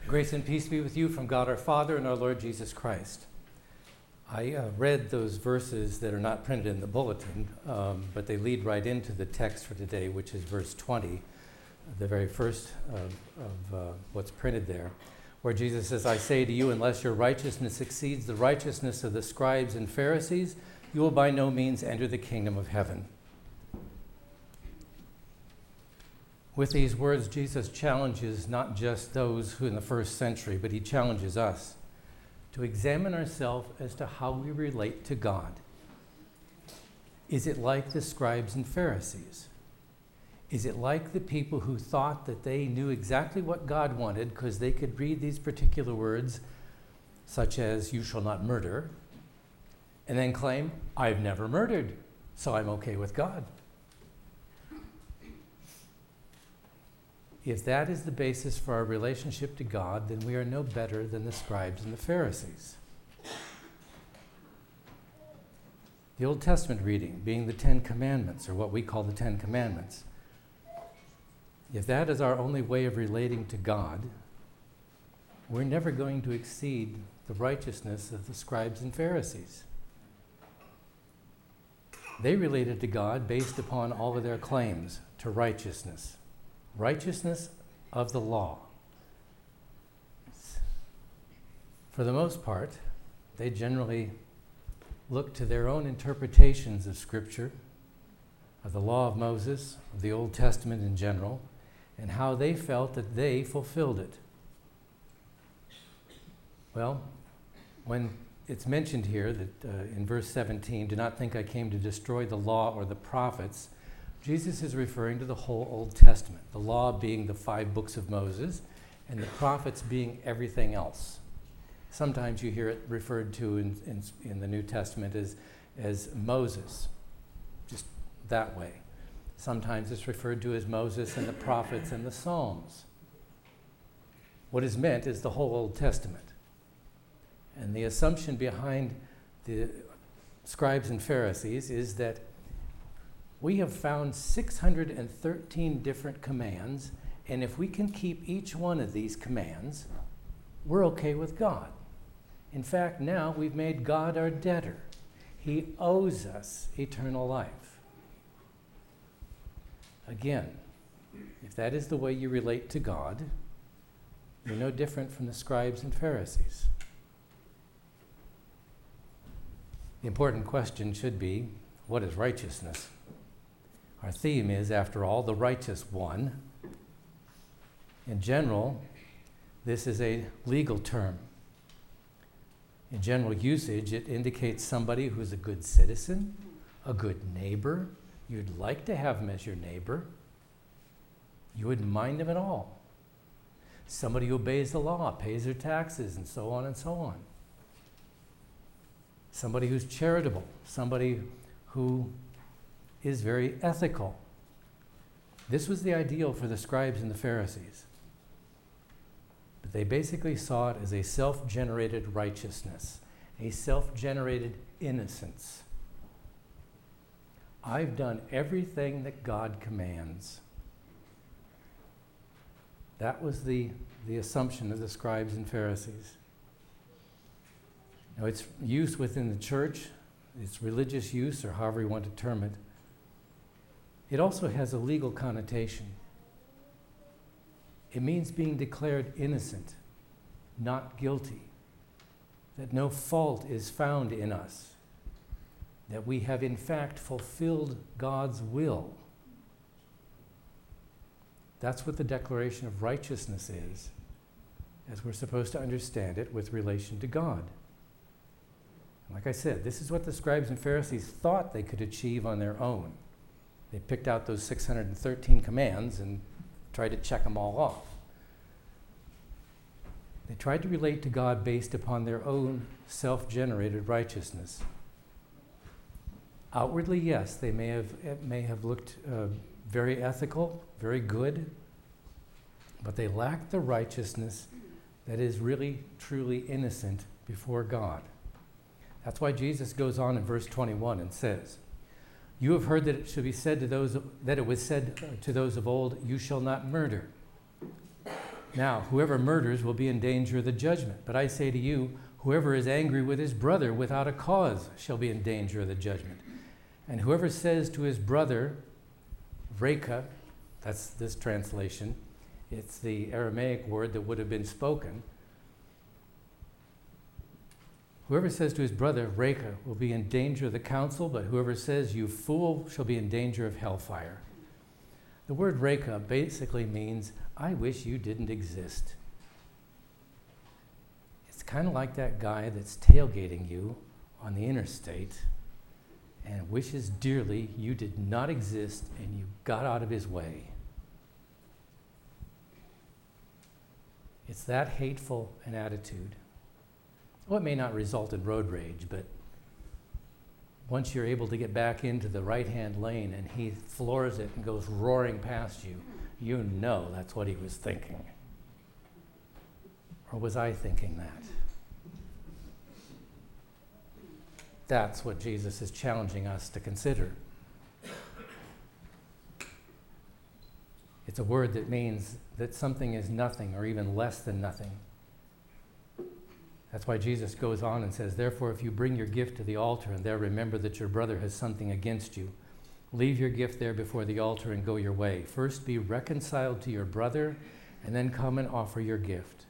Grace and peace be with you from God our Father and our Lord Jesus Christ. I read those verses that are not printed in the bulletin, but they lead right into the text for today, which is verse 20, the very first of what's printed there, where Jesus says, I say to you, unless your righteousness exceeds the righteousness of the scribes and Pharisees, you will by no means enter the kingdom of heaven. With these words, Jesus challenges not just those who in the first century, but he challenges us to examine ourselves as to how we relate to God. Is it like the scribes and Pharisees? Is it like the people who thought that they knew exactly what God wanted because they could read these particular words, such as, you shall not murder, and then claim, I've never murdered, so I'm okay with God? If that is the basis for our relationship to God, then we are no better than the scribes and the Pharisees. The Old Testament reading being the Ten Commandments, or what we call the Ten Commandments. If that is our only way of relating to God, we're never going to exceed the righteousness of the scribes and Pharisees. They related to God based upon all of their claims to righteousness. Righteousness of the law. For the most part, they generally look to their own interpretations of Scripture, of the law of Moses, of the Old Testament in general, and how they felt that they fulfilled it. Well, when it's mentioned here that in verse 17, do not think I came to destroy the law or the prophets, Jesus is referring to the whole Old Testament, the law being the 5 books of Moses, and the prophets being everything else. Sometimes you hear it referred to in the New Testament as Moses, just that way. Sometimes it's referred to as Moses and the prophets and the Psalms. What is meant is the whole Old Testament. And the assumption behind the scribes and Pharisees is that we have found 613 different commands, and if we can keep each one of these commands, we're okay with God. In fact, now we've made God our debtor. He owes us eternal life. Again, if that is the way you relate to God, you're no different from the scribes and Pharisees. The important question should be, what is righteousness? Our theme is, after all, the righteous one. In general, this is a legal term. In general usage, it indicates somebody who's a good citizen, a good neighbor. You'd like to have him as your neighbor. You wouldn't mind him at all. Somebody who obeys the law, pays their taxes, and so on and so on. Somebody who's charitable, somebody who is very ethical. This was the ideal for the scribes and the Pharisees. But they basically saw it as a self-generated righteousness, a self-generated innocence. I've done everything that God commands. That was the assumption of the scribes and Pharisees. Now, its use within the church, its religious use, or however you want to term it, it also has a legal connotation. It means being declared innocent, not guilty, that no fault is found in us, that we have in fact fulfilled God's will. That's what the declaration of righteousness is, as we're supposed to understand it with relation to God. Like I said, this is what the scribes and Pharisees thought they could achieve on their own. They picked out those 613 commands and tried to check them all off. They tried to relate to God based upon their own self-generated righteousness. Outwardly, yes, they may have looked very ethical, very good, but they lacked the righteousness that is really, truly innocent before God. That's why Jesus goes on in verse 21 and says, You have heard that it should be said to those, that it was said to those of old, you shall not murder. Now, whoever murders will be in danger of the judgment. But I say to you, whoever is angry with his brother without a cause shall be in danger of the judgment. And whoever says to his brother, Reka, that's this translation, it's the Aramaic word that would have been spoken. Whoever says to his brother, Reka, will be in danger of the council, but whoever says, you fool, shall be in danger of hellfire. The word Reka basically means, I wish you didn't exist. It's kind of like that guy that's tailgating you on the interstate and wishes dearly you did not exist and you got out of his way. It's that hateful an attitude. Well, it may not result in road rage, but once you're able to get back into the right-hand lane and he floors it and goes roaring past you, you know that's what he was thinking. Or was I thinking that? That's what Jesus is challenging us to consider. It's a word that means that something is nothing or even less than nothing. That's why Jesus goes on and says, therefore, if you bring your gift to the altar and there remember that your brother has something against you, leave your gift there before the altar and go your way. First be reconciled to your brother and then come and offer your gift.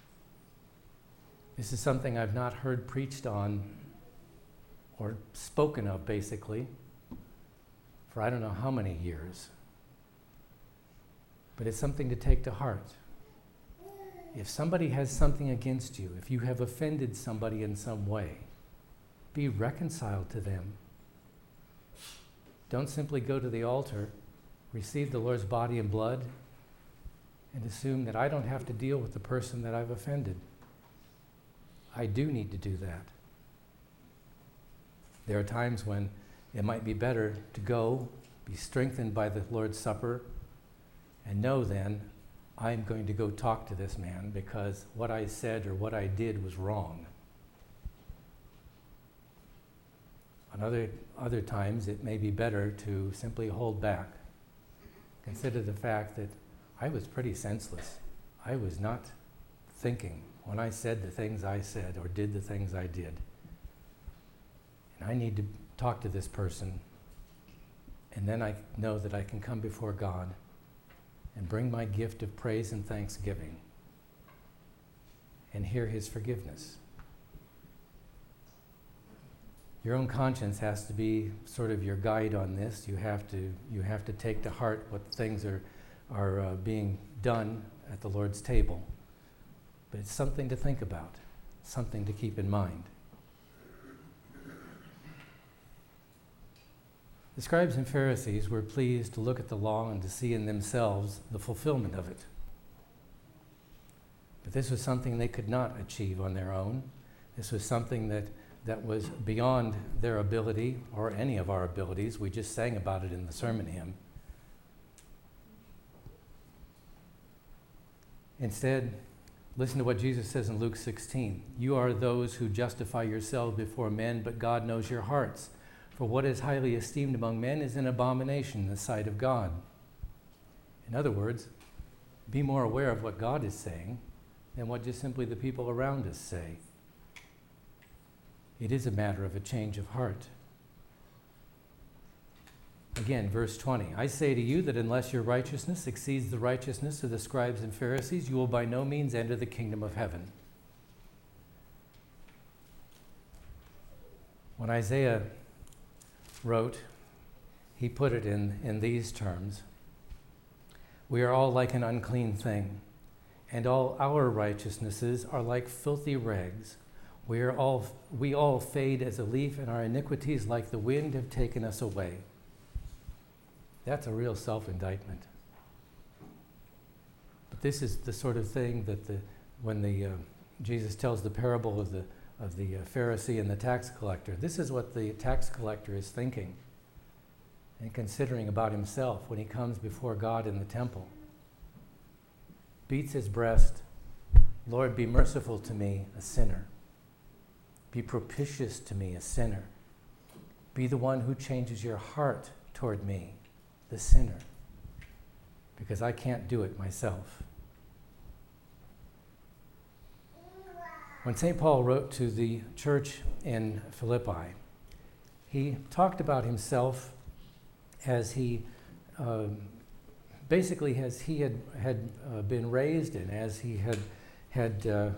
This is something I've not heard preached on or spoken of, basically, for I don't know how many years. But it's something to take to heart. If somebody has something against you, if you have offended somebody in some way, be reconciled to them. Don't simply go to the altar, receive the Lord's body and blood, and assume that I don't have to deal with the person that I've offended. I do need to do that. There are times when it might be better to go, be strengthened by the Lord's Supper, and know then, I'm going to go talk to this man because what I said or what I did was wrong. On other times, it may be better to simply hold back. Consider the fact that I was pretty senseless. I was not thinking when I said the things I said or did the things I did. And I need to talk to this person, and then I know that I can come before God and bring my gift of praise and thanksgiving and hear his forgiveness. Your own conscience has to be sort of your guide on this. You have to take to heart what things are being done at the Lord's table. But it's something to think about, something to keep in mind. The scribes and Pharisees were pleased to look at the law and to see in themselves the fulfillment of it. But this was something they could not achieve on their own. This was something that was beyond their ability or any of our abilities. We just sang about it in the sermon hymn. Instead, listen to what Jesus says in Luke 16. You are those who justify yourselves before men, but God knows your hearts. For what is highly esteemed among men is an abomination in the sight of God. In other words, be more aware of what God is saying than what just simply the people around us say. It is a matter of a change of heart. Again, verse 20. I say to you that unless your righteousness exceeds the righteousness of the scribes and Pharisees, you will by no means enter the kingdom of heaven. When Isaiah wrote, he put it in these terms. We are all like an unclean thing, and all our righteousnesses are like filthy rags. We all fade as a leaf, and our iniquities like the wind have taken us away. That's a real self-indictment. But this is the sort of thing that when Jesus tells the parable of the Pharisee and the tax collector, this is what the tax collector is thinking and considering about himself when he comes before God in the temple. Beats his breast, Lord, be merciful to me, a sinner. Be propitious to me, a sinner. Be the one who changes your heart toward me, the sinner, because I can't do it myself. When St. Paul wrote to the church in Philippi, he talked about himself as he basically as he had been raised and as he had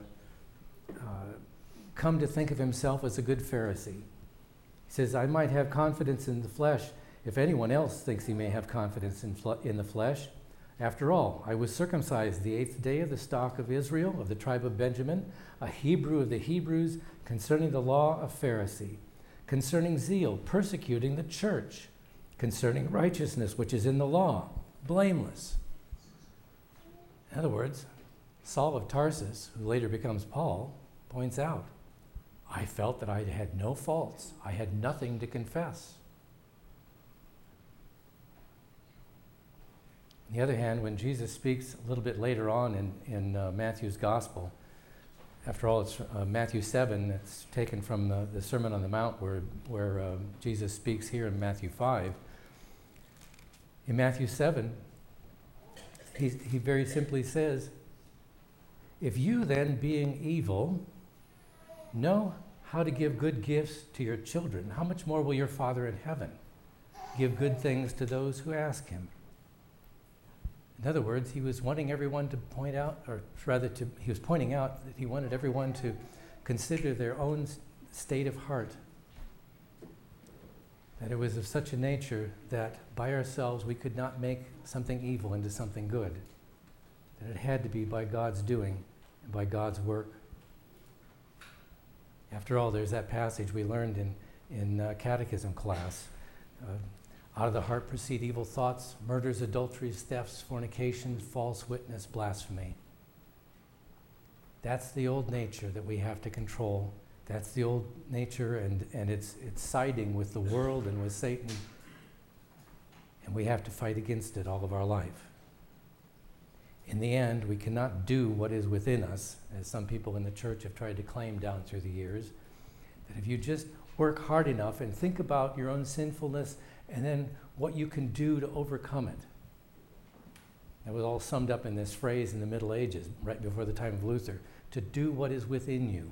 come to think of himself as a good Pharisee. He says, I might have confidence in the flesh if anyone else thinks he may have confidence in the flesh. After all, I was circumcised the 8th day of the stock of Israel, of the tribe of Benjamin, a Hebrew of the Hebrews, concerning the law, a Pharisee, concerning zeal, persecuting the church, concerning righteousness, which is in the law, blameless. In other words, Saul of Tarsus, who later becomes Paul, points out, I felt that I had no faults. I had nothing to confess. On the other hand, when Jesus speaks a little bit later on in Matthew's Gospel, after all, it's Matthew 7, it's taken from the Sermon on the Mount where Jesus speaks here in Matthew 5. In Matthew 7, he very simply says, if you then, being evil, know how to give good gifts to your children, how much more will your Father in heaven give good things to those who ask him? In other words, he was wanting everyone to point out, or rather he was pointing out that he wanted everyone to consider their own state of heart. That it was of such a nature that by ourselves we could not make something evil into something good. That it had to be by God's doing and by God's work. After all, there's that passage we learned in catechism class. Out of the heart proceed evil thoughts, murders, adulteries, thefts, fornications, false witness, blasphemy. That's the old nature that we have to control. That's the old nature, and it's siding with the world and with Satan. And we have to fight against it all of our life. In the end, we cannot do what is within us, as some people in the church have tried to claim down through the years, that if you just work hard enough and think about your own sinfulness and then what you can do to overcome it. That was all summed up in this phrase in the Middle Ages, right before the time of Luther, to do what is within you.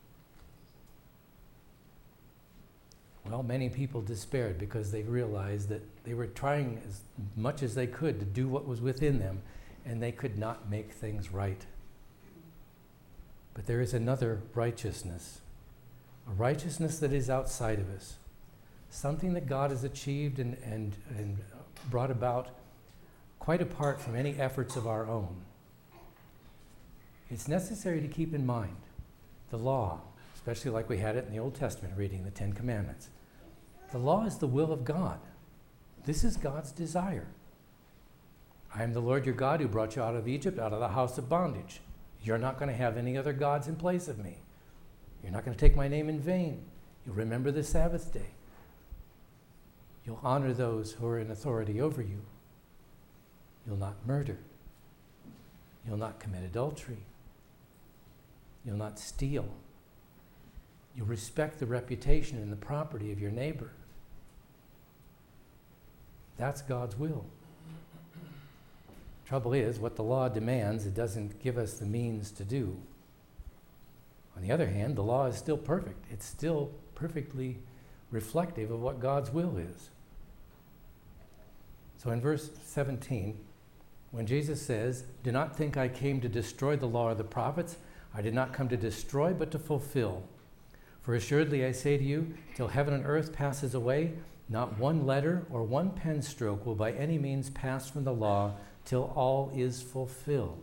Well, many people despaired because they realized that they were trying as much as they could to do what was within them, and they could not make things right. But there is another righteousness, a righteousness that is outside of us, something that God has achieved and brought about quite apart from any efforts of our own. It's necessary to keep in mind the law, especially like we had it in the Old Testament reading, the Ten Commandments. The law is the will of God. This is God's desire. I am the Lord your God who brought you out of Egypt, out of the house of bondage. You're not going to have any other gods in place of me. You're not going to take my name in vain. You'll remember the Sabbath day. You'll honor those who are in authority over you. You'll not murder. You'll not commit adultery. You'll not steal. You'll respect the reputation and the property of your neighbor. That's God's will. Trouble is, what the law demands, it doesn't give us the means to do. On the other hand, the law is still perfect. It's still perfectly reflective of what God's will is. So in verse 17, when Jesus says, do not think I came to destroy the law or the prophets, I did not come to destroy, but to fulfill. For assuredly I say to you, till heaven and earth passes away, not one letter or one pen stroke will by any means pass from the law till all is fulfilled.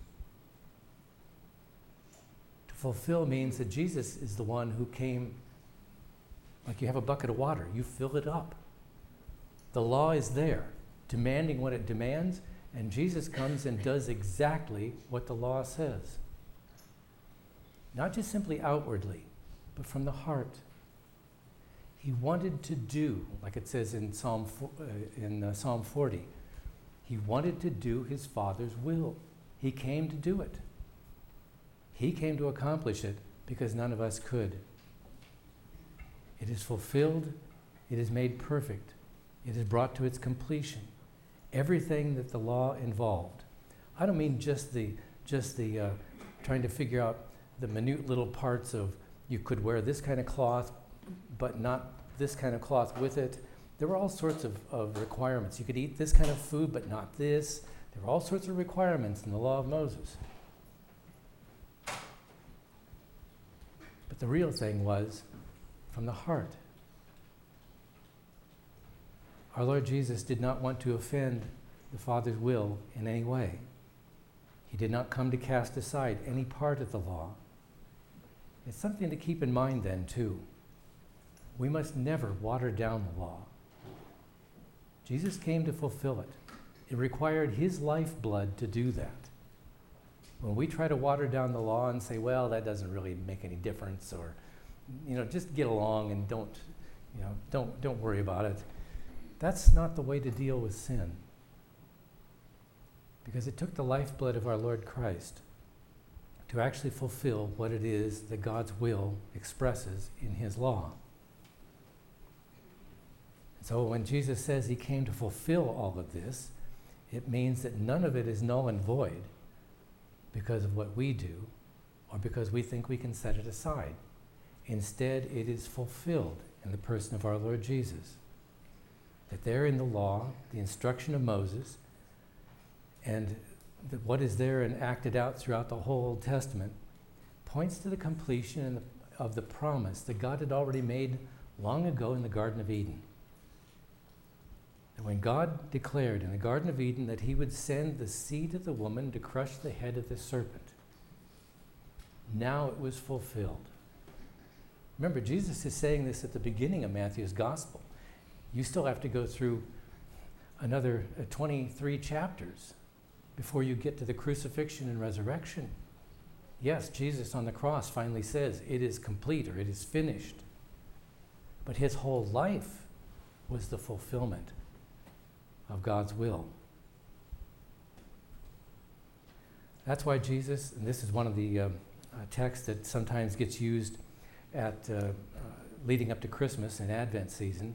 To fulfill means that Jesus is the one who came, like you have a bucket of water, you fill it up. The law is there, demanding what it demands, and Jesus comes and does exactly what the law says. Not just simply outwardly, but from the heart. He wanted to do, like it says in Psalm 40, he wanted to do his Father's will. He came to do it. He came to accomplish it because none of us could. It is fulfilled. It is made perfect. It is brought to its completion. Everything that the law involved. I don't mean just the trying to figure out the minute little parts of you could wear this kind of cloth, but not this kind of cloth with it. There were all sorts of requirements. You could eat this kind of food, but not this. There were all sorts of requirements in the law of Moses. But the real thing was from the heart. Our Lord Jesus did not want to offend the Father's will in any way. He did not come to cast aside any part of the law. It's something to keep in mind then, too. We must never water down the law. Jesus came to fulfill it. It required his lifeblood to do that. When we try to water down the law and say, well, that doesn't really make any difference, or, just get along and don't worry about it. That's not the way to deal with sin. Because it took the lifeblood of our Lord Christ to actually fulfill what it is that God's will expresses in his law. So when Jesus says he came to fulfill all of this, it means that none of it is null and void because of what we do or because we think we can set it aside. Instead, it is fulfilled in the person of our Lord Jesus. That there in the law, the instruction of Moses, and what is there and acted out throughout the whole Old Testament points to the completion of the promise that God had already made long ago in the Garden of Eden. And when God declared in the Garden of Eden that he would send the seed of the woman to crush the head of the serpent, now it was fulfilled. Remember, Jesus is saying this at the beginning of Matthew's Gospel. You still have to go through another 23 chapters before you get to the crucifixion and resurrection. Yes, Jesus on the cross finally says, it is complete, or it is finished. But his whole life was the fulfillment of God's will. That's why Jesus, and this is one of the texts that sometimes gets used at leading up to Christmas and Advent season,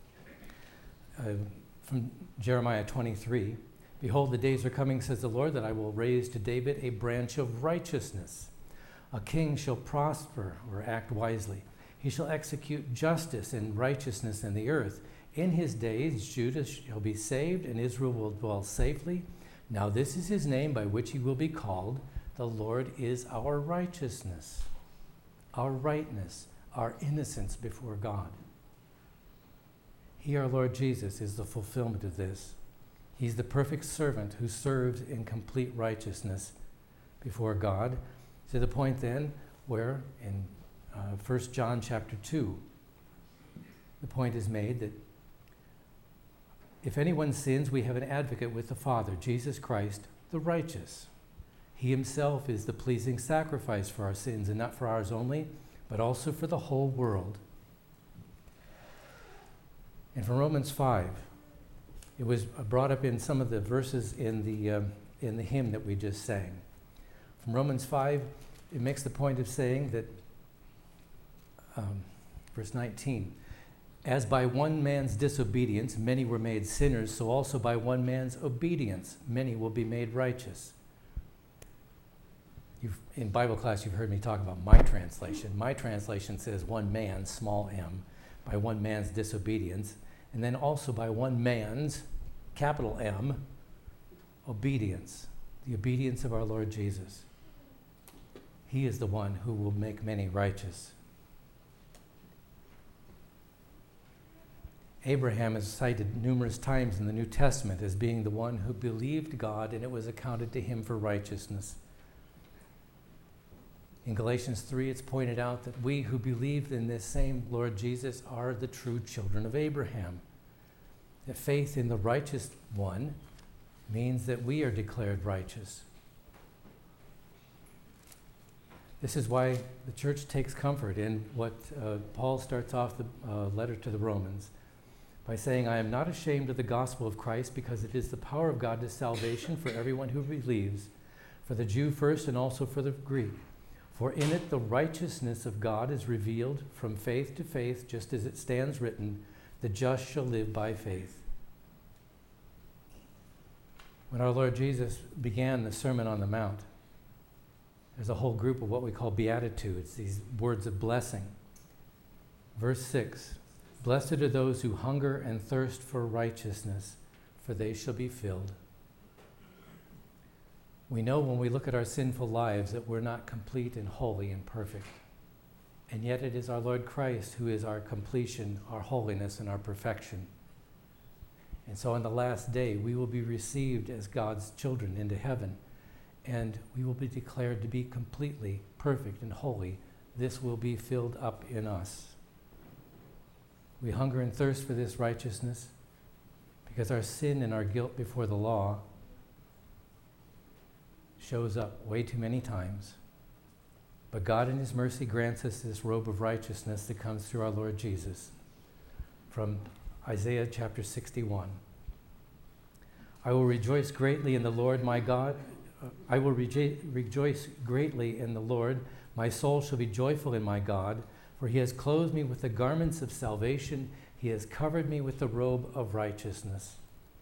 from Jeremiah 23, behold, the days are coming, says the Lord, that I will raise to David a branch of righteousness. A king shall prosper or act wisely. He shall execute justice and righteousness in the earth. In his days Judah shall be saved, and Israel will dwell safely. Now this is his name by which he will be called. The Lord is our righteousness, our rightness, our innocence before God. He, our Lord Jesus, is the fulfillment of this. He's the perfect servant who serves in complete righteousness before God, to the point then where in 1 John chapter 2, the point is made that if anyone sins, we have an advocate with the Father, Jesus Christ, the righteous. He himself is the pleasing sacrifice for our sins, and not for ours only, but also for the whole world. And from Romans 5, it was brought up in some of the verses in the hymn that we just sang. From Romans 5, it makes the point of saying that, verse 19, as by one man's disobedience many were made sinners, so also by one man's obedience many will be made righteous. In Bible class, you've heard me talk about my translation. My translation says one man, small m, by one man's disobedience, and then also by one man's, capital M, obedience, the obedience of our Lord Jesus. He is the one who will make many righteous. Abraham is cited numerous times in the New Testament as being the one who believed God, and it was accounted to him for righteousness. In Galatians 3, it's pointed out that we who believe in this same Lord Jesus are the true children of Abraham. That faith in the righteous one means that we are declared righteous. This is why the church takes comfort in what Paul starts off the letter to the Romans by saying, I am not ashamed of the gospel of Christ, because it is the power of God to salvation for everyone who believes, for the Jew first and also for the Greek. For in it the righteousness of God is revealed from faith to faith, just as it stands written, the just shall live by faith. When our Lord Jesus began the Sermon on the Mount, There's a whole group of what we call beatitudes, these words of blessing. Verse 6, blessed are those who hunger and thirst for righteousness, for they shall be filled. We know when we look at our sinful lives that we're not complete and holy and perfect. And yet it is our Lord Christ who is our completion, our holiness, and our perfection. And so on the last day, we will be received as God's children into heaven, and we will be declared to be completely perfect and holy. This will be filled up in us. We hunger and thirst for this righteousness because our sin and our guilt before the law shows up way too many times. But God in his mercy grants us this robe of righteousness that comes through our Lord Jesus. From Isaiah chapter 61. I will rejoice greatly in the Lord my God. I will rejoice greatly in the Lord. My soul shall be joyful in my God, for he has clothed me with the garments of salvation. He has covered me with the robe of righteousness.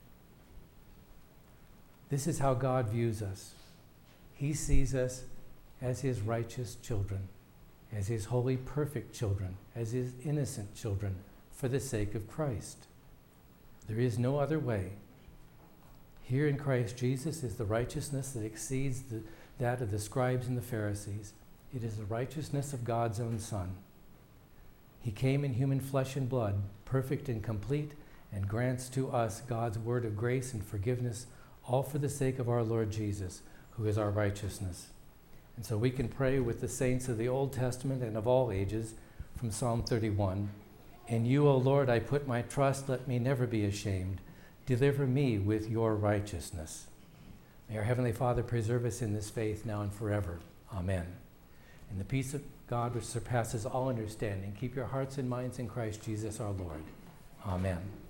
This is how God views us. He sees us as his righteous children, as his holy, perfect children, as his innocent children, for the sake of Christ. There is no other way. Here in Christ Jesus is the righteousness that exceeds that of the scribes and the Pharisees. It is the righteousness of God's own Son. He came in human flesh and blood, perfect and complete, and grants to us God's word of grace and forgiveness, all for the sake of our Lord Jesus, who is our righteousness. And so we can pray with the saints of the Old Testament and of all ages from Psalm 31. In you, O Lord, I put my trust. Let me never be ashamed. Deliver me with your righteousness. May our Heavenly Father preserve us in this faith now and forever. Amen. And the peace of God which surpasses all understanding, keep your hearts and minds in Christ Jesus our Lord. Amen.